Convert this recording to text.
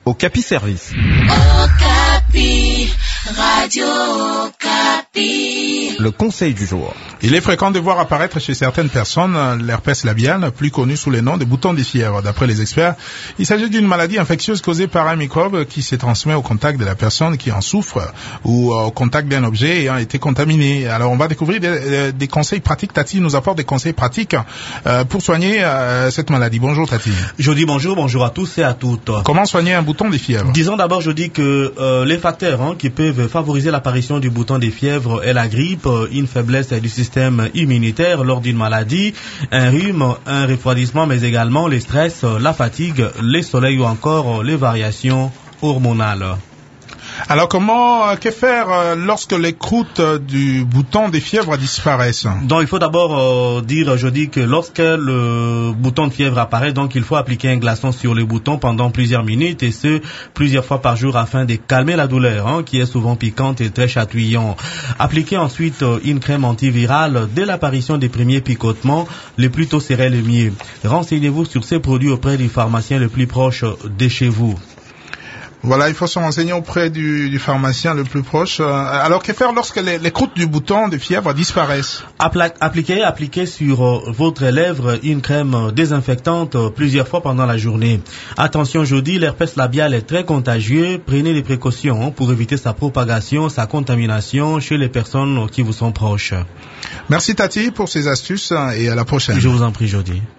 Okapi Service. Okapi, Radio Okapi. Le conseil du jour. Il est fréquent de voir apparaître chez certaines personnes l'herpès labial, plus connu sous le nom de bouton de fièvre. D'après les experts, il s'agit d'une maladie infectieuse causée par un microbe qui se transmet au contact de la personne qui en souffre ou au contact d'un objet ayant été contaminé. Alors on va découvrir des conseils pratiques. Tati nous apporte des conseils pratiques pour soigner cette maladie. Bonjour Tati. Je dis bonjour à tous et à toutes. Comment soigner un bouton de fièvre? Disons d'abord, je dis que les facteurs qui peuvent favoriser l'apparition du bouton de fièvre est la grippe, une faiblesse du système immunitaire lors d'une maladie, un rhume, un refroidissement, mais également le stress, la fatigue, les soleils ou encore les variations hormonales. Alors que faire lorsque les croûtes du bouton de fièvre disparaissent? Donc il faut d'abord je dis que lorsque le bouton de fièvre apparaît, donc il faut appliquer un glaçon sur le bouton pendant plusieurs minutes et ce plusieurs fois par jour afin de calmer la douleur qui est souvent piquante et très chatouillant. Appliquez ensuite une crème antivirale dès l'apparition des premiers picotements, le plus tôt serait le mieux. Renseignez-vous sur ces produits auprès du pharmacien le plus proche de chez vous. Voilà, il faut se renseigner auprès du pharmacien le plus proche. Alors, que faire lorsque les croûtes du bouton de fièvre disparaissent? Appliquez sur votre lèvre une crème désinfectante plusieurs fois pendant la journée. Attention, je dis, l'herpès labial est très contagieux. Prenez des précautions pour éviter sa propagation, sa contamination chez les personnes qui vous sont proches. Merci Tati pour ces astuces et à la prochaine. Je vous en prie, Jody.